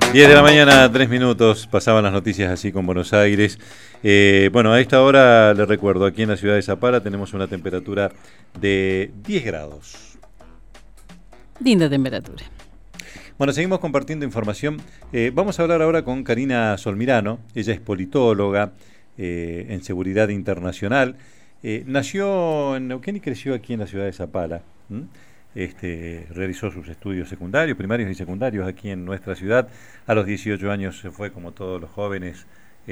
10 de la mañana, 3 minutos, pasaban las noticias así con Buenos Aires. Bueno, a esta hora le recuerdo, aquí en la ciudad de Zapala tenemos una temperatura de 10 grados. Linda temperatura. Bueno, seguimos compartiendo información. Vamos a hablar ahora con Karina Solmirano. Ella es politóloga en seguridad internacional. Nació en Neuquén y creció aquí en la ciudad de Zapala. Realizó sus estudios secundarios, primarios y secundarios aquí en nuestra ciudad. A los 18 años se fue, como todos los jóvenes,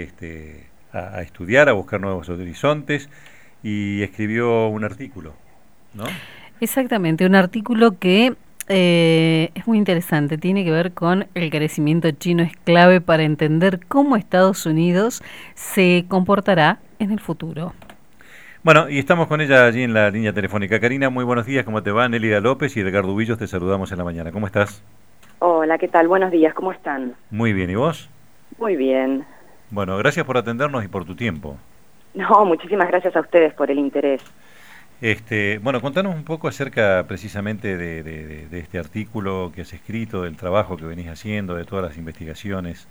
a estudiar, a buscar nuevos horizontes, y escribió un artículo, ¿no? Exactamente, un artículo que es muy interesante, tiene que ver con el crecimiento chino, es clave para entender cómo Estados Unidos se comportará en el futuro. Bueno, y estamos con ella allí en la línea telefónica. Karina, muy buenos días, ¿cómo te va? Nélida López y Edgardo Villos, te saludamos en la mañana. ¿Cómo estás? Hola, ¿qué tal? Buenos días, ¿cómo están? Muy bien, ¿y vos? Muy bien. Bueno, gracias por atendernos y por tu tiempo. No, muchísimas gracias a ustedes por el interés. Bueno, contanos un poco acerca precisamente de este artículo que has escrito, del trabajo que venís haciendo, de todas las investigaciones.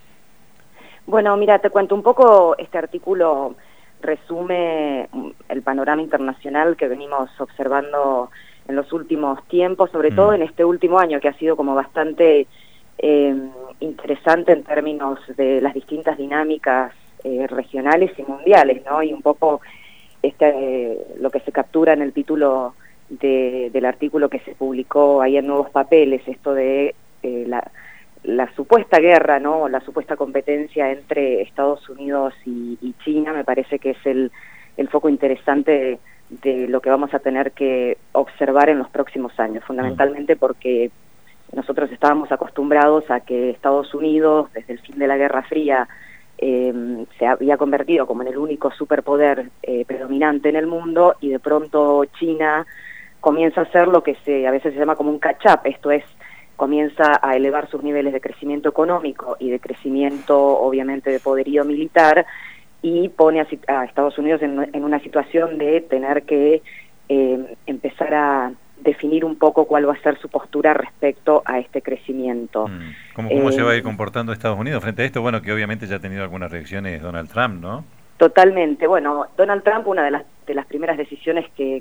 Bueno, mira, te cuento un poco. Este artículo resume el panorama internacional que venimos observando en los últimos tiempos, sobre todo en este último año, que ha sido como bastante interesante en términos de las distintas dinámicas regionales y mundiales, ¿no? Y un poco lo que se captura en el título del artículo que se publicó ahí en Nuevos Papeles, esto de la supuesta guerra, ¿no? La supuesta competencia entre Estados Unidos y China. Me parece que es el foco interesante de lo que vamos a tener que observar en los próximos años, fundamentalmente porque nosotros estábamos acostumbrados a que Estados Unidos, desde el fin de la Guerra Fría, se había convertido como en el único superpoder predominante en el mundo, y de pronto China comienza a hacer lo que a veces se llama como un catch-up, esto es, comienza a elevar sus niveles de crecimiento económico y de crecimiento, obviamente, de poderío militar, y pone a Estados Unidos en una situación de tener que empezar a definir un poco cuál va a ser su postura respecto a este crecimiento. ¿Cómo se va a ir comportando Estados Unidos frente a esto? Bueno, que obviamente ya ha tenido algunas reacciones Donald Trump, ¿no? Totalmente. Bueno, Donald Trump, una de las primeras decisiones que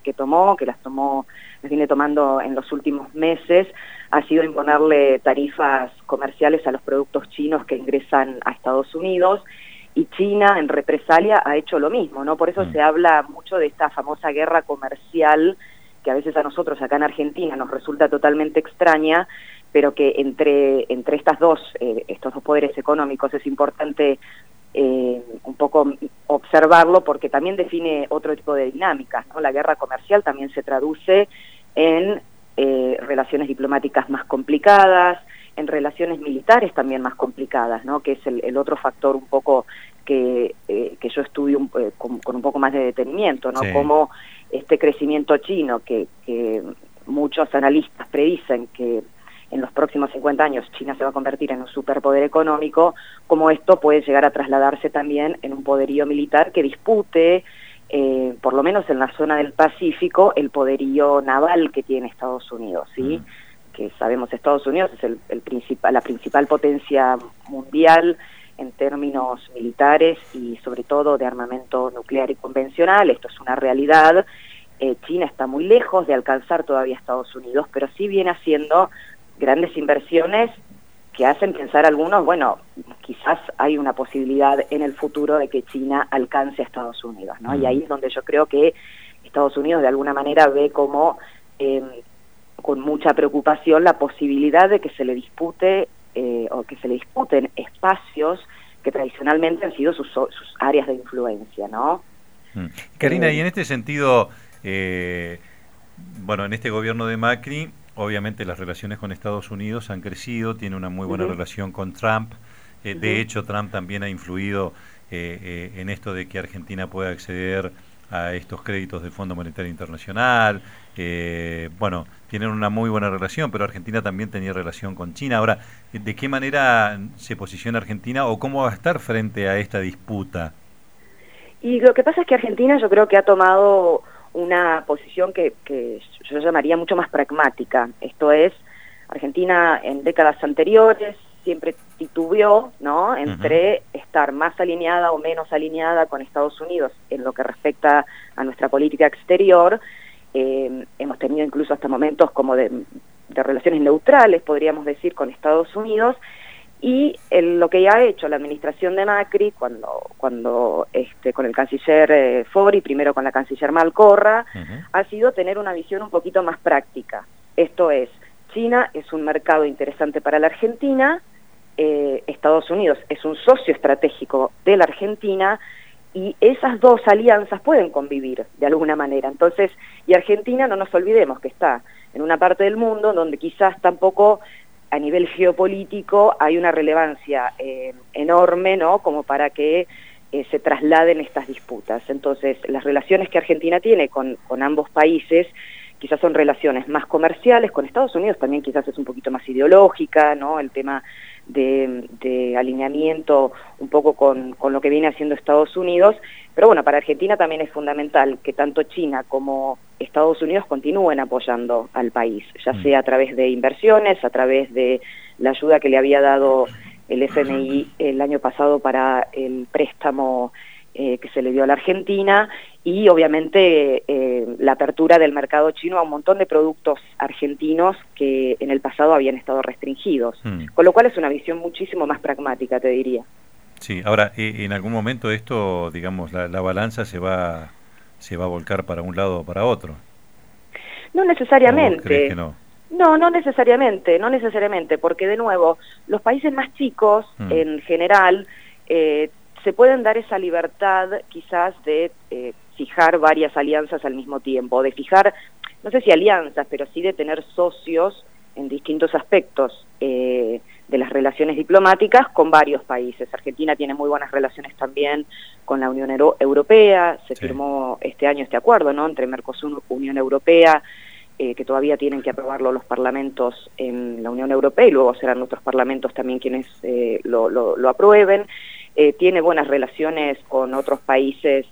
las viene tomando en los últimos meses, ha sido imponerle tarifas comerciales a los productos chinos que ingresan a Estados Unidos, y China, en represalia, ha hecho lo mismo, ¿no? Por eso se habla mucho de esta famosa guerra comercial, que a veces a nosotros acá en Argentina nos resulta totalmente extraña, pero que entre estos dos poderes económicos es importante un poco observarlo, porque también define otro tipo de dinámicas, ¿no? La guerra comercial también se traduce en relaciones diplomáticas más complicadas, en relaciones militares también más complicadas, ¿no? Que es el otro factor un poco que yo estudio con un poco más de detenimiento, ¿no? Sí. Cómo este crecimiento chino, que muchos analistas predicen que en los próximos 50 años China se va a convertir en un superpoder económico, como esto puede llegar a trasladarse también en un poderío militar que dispute, por lo menos en la zona del Pacífico, el poderío naval que tiene Estados Unidos, ¿sí? Que sabemos, Estados Unidos es la principal potencia mundial en términos militares y sobre todo de armamento nuclear y convencional. Esto es una realidad. China está muy lejos de alcanzar todavía a Estados Unidos, pero sí viene haciendo grandes inversiones que hacen pensar a algunos, bueno, quizás hay una posibilidad en el futuro de que China alcance a Estados Unidos, ¿no? Y ahí es donde yo creo que Estados Unidos de alguna manera ve como con mucha preocupación la posibilidad de que se le dispute o que se le disputen espacios que tradicionalmente han sido sus áreas de influencia, ¿no? Karina, y en este sentido, bueno, en este gobierno de Macri, obviamente las relaciones con Estados Unidos han crecido, tiene una muy buena relación con Trump. De hecho, Trump también ha influido en esto de que Argentina pueda acceder a estos créditos del Fondo Monetario Internacional. Bueno, tienen una muy buena relación, pero Argentina también tenía relación con China. Ahora, ¿de qué manera se posiciona Argentina o cómo va a estar frente a esta disputa? Y lo que pasa es que Argentina, yo creo que ha tomado una posición que yo llamaría mucho más pragmática. Esto es, Argentina en décadas anteriores siempre titubeó, ¿no?, entre estar más alineada o menos alineada con Estados Unidos en lo que respecta a nuestra política exterior. Hemos tenido incluso hasta momentos como de relaciones neutrales, podríamos decir, con Estados Unidos, y lo que ya ha hecho la administración de Macri, cuando con el canciller Fori, primero con la canciller Malcorra, ha sido tener una visión un poquito más práctica. Esto es, China es un mercado interesante para la Argentina, Estados Unidos es un socio estratégico de la Argentina, y esas dos alianzas pueden convivir de alguna manera. Entonces, y Argentina, no nos olvidemos que está en una parte del mundo donde quizás tampoco a nivel geopolítico hay una relevancia enorme, ¿no?, como para que se trasladen estas disputas. Entonces, las relaciones que Argentina tiene con ambos países quizás son relaciones más comerciales, con Estados Unidos también quizás es un poquito más ideológica, ¿no?, el tema de alineamiento un poco con lo que viene haciendo Estados Unidos, pero bueno, para Argentina también es fundamental que tanto China como Estados Unidos continúen apoyando al país, ya sea a través de inversiones, a través de la ayuda que le había dado el FMI el año pasado para el préstamo que se le dio a la Argentina, y obviamente la apertura del mercado chino a un montón de productos argentinos que en el pasado habían estado restringidos, con lo cual es una visión muchísimo más pragmática, te diría. Sí, ahora, en algún momento esto, digamos, la balanza se va a volcar para un lado o para otro. No necesariamente. ¿O crees que no? No necesariamente, porque de nuevo, los países más chicos, en general, se pueden dar esa libertad quizás de fijar varias alianzas al mismo tiempo, de fijar, no sé si alianzas, pero sí de tener socios en distintos aspectos de las relaciones diplomáticas con varios países. Argentina tiene muy buenas relaciones también con la Unión Europea, se firmó este año este acuerdo, ¿no?, entre Mercosur y Unión Europea, que todavía tienen que aprobarlo los parlamentos en la Unión Europea y luego serán otros parlamentos también quienes lo aprueben. Tiene buenas relaciones con otros países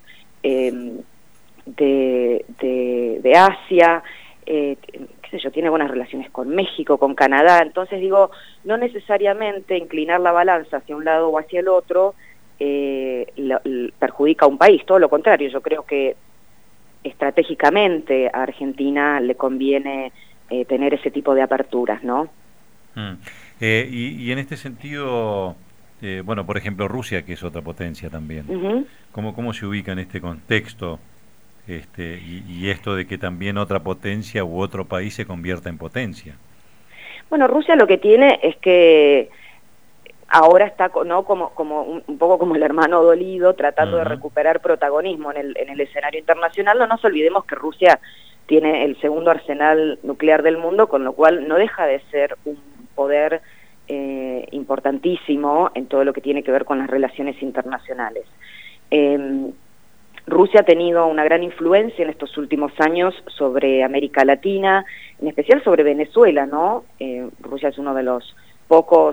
de Asia, qué sé yo, tiene buenas relaciones con México, con Canadá. Entonces digo, no necesariamente inclinar la balanza hacia un lado o hacia el otro perjudica a un país, todo lo contrario. Yo creo que estratégicamente a Argentina le conviene tener ese tipo de aperturas, ¿no? Y en este sentido, bueno, por ejemplo, Rusia, que es otra potencia también, ¿cómo se ubica en este contexto y esto de que también otra potencia u otro país se convierta en potencia? Bueno, Rusia lo que tiene es que ahora está, ¿no?, como un poco como el hermano dolido, tratando de recuperar protagonismo en el escenario internacional. No nos olvidemos que Rusia tiene el segundo arsenal nuclear del mundo, con lo cual no deja de ser un poder importantísimo en todo lo que tiene que ver con las relaciones internacionales. Rusia ha tenido una gran influencia en estos últimos años sobre América Latina, en especial sobre Venezuela, ¿no? Rusia es uno de los pocos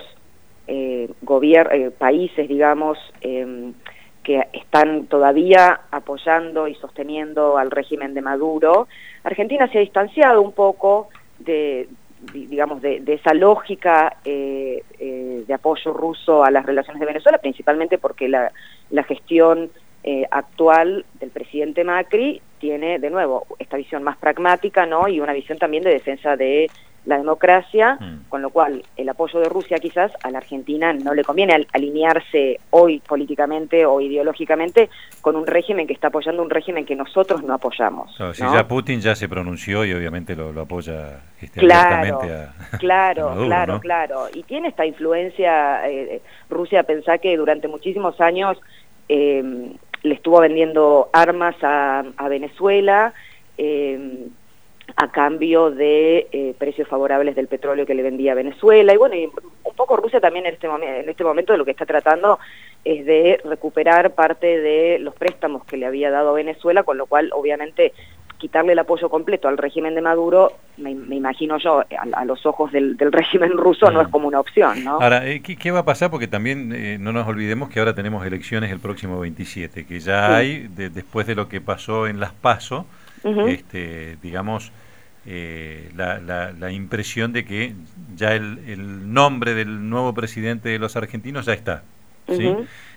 países, digamos, que están todavía apoyando y sosteniendo al régimen de Maduro. Argentina se ha distanciado un poco de esa lógica de apoyo ruso a las relaciones de Venezuela, principalmente porque la gestión actual del presidente Macri tiene, de nuevo, esta visión más pragmática, ¿no?, y una visión también de defensa de la democracia, con lo cual el apoyo de Rusia quizás a la Argentina no le conviene alinearse hoy políticamente o ideológicamente con un régimen que está apoyando un régimen que nosotros no apoyamos. Claro, ¿no? Si ya Putin ya se pronunció y obviamente lo apoya abiertamente a Maduro, ¿no? Claro, y tiene esta influencia, Rusia, pensá que durante muchísimos años le estuvo vendiendo armas a Venezuela, a cambio de precios favorables del petróleo que le vendía a Venezuela, y bueno, y un poco Rusia también en este momento de lo que está tratando es de recuperar parte de los préstamos que le había dado a Venezuela, con lo cual obviamente quitarle el apoyo completo al régimen de Maduro, me imagino yo, a los ojos del régimen ruso no es como una opción, ¿no? Ahora, ¿qué va a pasar? Porque también no nos olvidemos que ahora tenemos elecciones el próximo 27, que ya hay, después de lo que pasó en las PASO, digamos, la impresión de que ya el nombre del nuevo presidente de los argentinos ya está, ¿sí?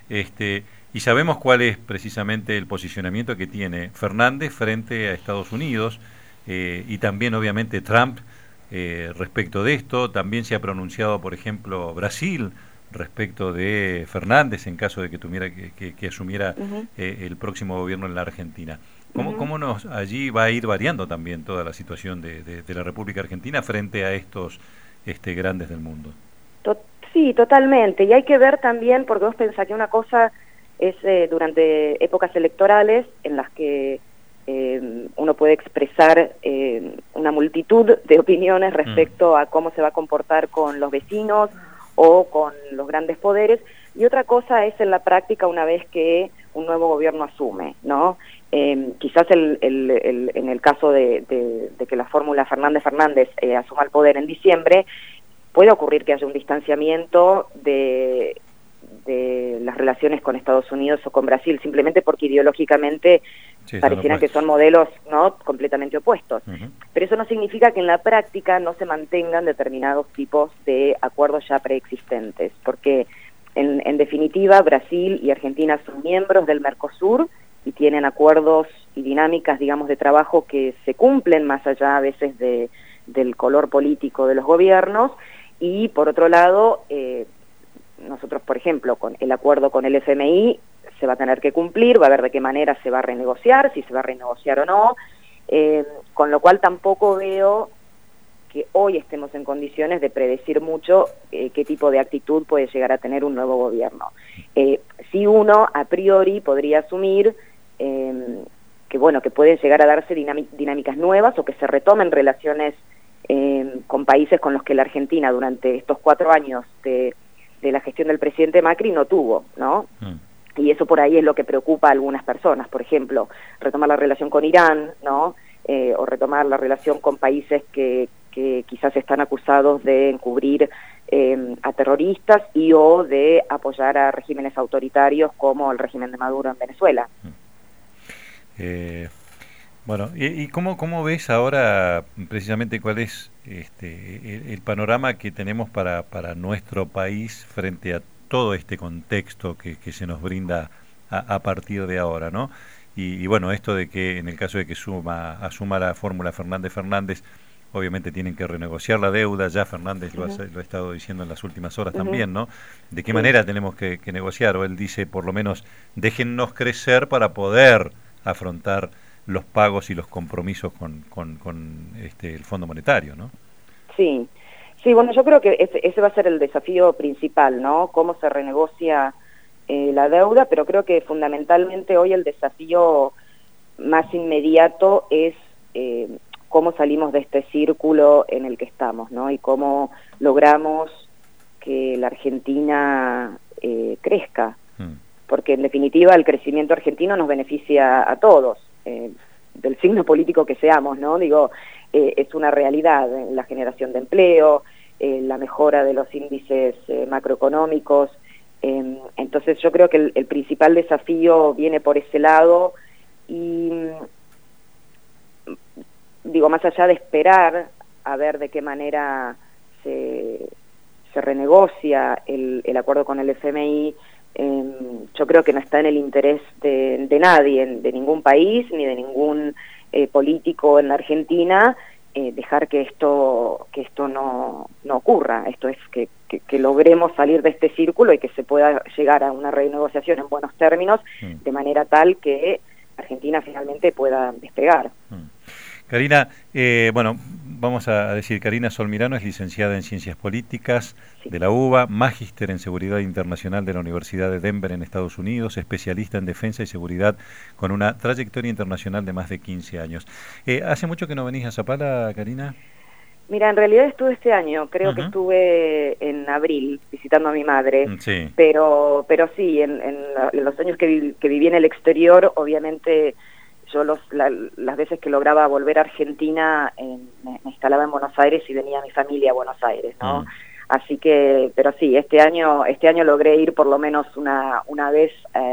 Y sabemos cuál es precisamente el posicionamiento que tiene Fernández frente a Estados Unidos, y también obviamente Trump respecto de esto. También se ha pronunciado, por ejemplo, Brasil respecto de Fernández en caso de que tuviera que asumiera el próximo gobierno en la Argentina. ¿Cómo allí va a ir variando también toda la situación de la República Argentina frente a estos grandes del mundo? Sí, totalmente. Y hay que ver también, porque vos pensás que una cosa es durante épocas electorales en las que uno puede expresar una multitud de opiniones respecto a cómo se va a comportar con los vecinos o con los grandes poderes, y otra cosa es en la práctica una vez que un nuevo gobierno asume, ¿no? Quizás en el caso de que la fórmula Fernández asuma el poder en diciembre, puede ocurrir que haya un distanciamiento de las relaciones con Estados Unidos o con Brasil, simplemente porque ideológicamente parecieran que son modelos, ¿no?, completamente opuestos. Pero eso no significa que en la práctica no se mantengan determinados tipos de acuerdos ya preexistentes, porque en definitiva Brasil y Argentina son miembros del Mercosur y tienen acuerdos y dinámicas, digamos, de trabajo que se cumplen más allá a veces del color político de los gobiernos. Y por otro lado, nosotros, por ejemplo, con el acuerdo con el FMI se va a tener que cumplir, va a ver de qué manera se va a renegociar, si se va a renegociar o no, con lo cual tampoco veo que hoy estemos en condiciones de predecir mucho qué tipo de actitud puede llegar a tener un nuevo gobierno. Si uno a priori podría asumir que bueno, que pueden llegar a darse dinámicas nuevas o que se retomen relaciones con países con los que la Argentina durante estos 4 años de la gestión del presidente Macri no tuvo, ¿no? Y eso por ahí es lo que preocupa a algunas personas, por ejemplo, retomar la relación con Irán, ¿no? O retomar la relación con países que quizás están acusados de encubrir a terroristas y o de apoyar a regímenes autoritarios como el régimen de Maduro en Venezuela. Bueno, ¿y cómo ves ahora precisamente cuál es el panorama que tenemos para nuestro país frente a todo este contexto que se nos brinda a partir de ahora, ¿no? Y bueno, esto de que en el caso de que asuma la fórmula Fernández, obviamente tienen que renegociar la deuda, ya Fernández lo ha estado diciendo en las últimas horas también, ¿no? ¿De qué manera tenemos que negociar? O él dice, por lo menos, déjennos crecer para poder afrontar los pagos y los compromisos con el Fondo Monetario, ¿no? Sí, bueno, yo creo que ese va a ser el desafío principal, ¿no? Cómo se renegocia la deuda, pero creo que fundamentalmente hoy el desafío más inmediato es cómo salimos de este círculo en el que estamos, ¿no? Y cómo logramos que la Argentina crezca, porque en definitiva el crecimiento argentino nos beneficia a todos, del signo político que seamos, ¿no? Digo, es una realidad la generación de empleo, la mejora de los índices macroeconómicos. Entonces yo creo que el principal desafío viene por ese lado y digo, más allá de esperar a ver de qué manera se renegocia el acuerdo con el FMI, yo creo que no está en el interés de nadie, de ningún país, ni de ningún político en la Argentina, dejar que esto no ocurra. Esto es que logremos salir de este círculo y que se pueda llegar a una renegociación en buenos términos, de manera tal que Argentina finalmente pueda despegar. Karina, bueno, vamos a decir, Karina Solmirano es licenciada en Ciencias Políticas de la UBA, magíster en Seguridad Internacional de la Universidad de Denver en Estados Unidos, especialista en Defensa y Seguridad con una trayectoria internacional de más de 15 años. ¿Hace mucho que no venís a Zapala, Karina? Mira, en realidad estuve este año, creo que estuve en abril visitando a mi madre, pero sí, en los años que viví en el exterior, obviamente yo las veces que lograba volver a Argentina me instalaba en Buenos Aires y venía mi familia a Buenos Aires, ¿no? Así que, pero sí, este año logré ir por lo menos una vez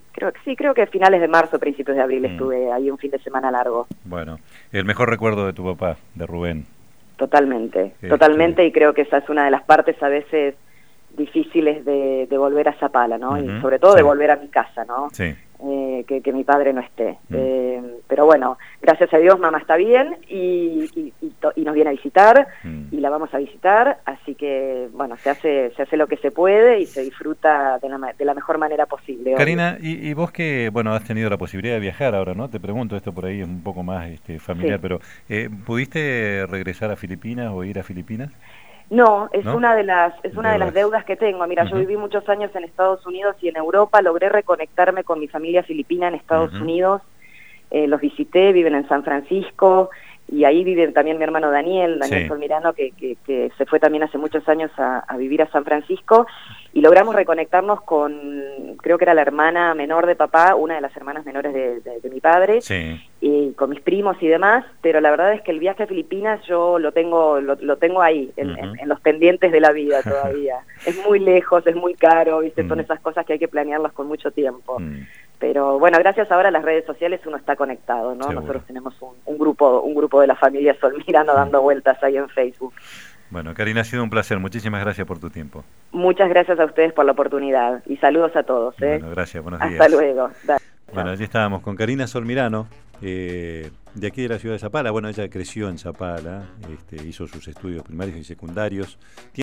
creo que finales de marzo, principios de abril estuve ahí un fin de semana largo. Bueno, el mejor recuerdo de tu papá, de Rubén. Totalmente, totalmente, y creo que esa es una de las partes a veces difíciles de volver a Zapala, ¿no? Y sobre todo de volver a mi casa, ¿no? Sí. Que mi padre no esté. Pero bueno, gracias a Dios mamá está bien y nos viene a visitar y la vamos a visitar, así que bueno, se hace lo que se puede y se disfruta de la mejor manera posible. Karina, y vos que bueno has tenido la posibilidad de viajar ahora, ¿no? Te pregunto, esto por ahí es un poco más familiar, sí. Pero ¿pudiste regresar a Filipinas o ir a Filipinas? No, es una de las deudas que tengo. Mira, yo viví muchos años en Estados Unidos y en Europa, logré reconectarme con mi familia filipina en Estados Unidos, los visité, viven en San Francisco, y ahí vive también mi hermano Daniel Solmirano, que se fue también hace muchos años a vivir a San Francisco, y logramos reconectarnos con, creo que era la hermana menor de papá, una de las hermanas menores de mi padre, y con mis primos y demás, pero la verdad es que el viaje a Filipinas yo lo tengo ahí, en los pendientes de la vida todavía. Es muy lejos, es muy caro, ¿viste? Son esas cosas que hay que planearlas con mucho tiempo. Pero bueno, gracias ahora a las redes sociales uno está conectado, ¿no? Seguro. Nosotros tenemos un grupo de la familia Solmirano dando vueltas ahí en Facebook. Bueno, Karina, ha sido un placer. Muchísimas gracias por tu tiempo. Muchas gracias a ustedes por la oportunidad y saludos a todos. Bueno, gracias, buenos días. Hasta luego. Bueno, allí estábamos con Karina Solmirano, de aquí de la ciudad de Zapala. Bueno, ella creció en Zapala, hizo sus estudios primarios y secundarios.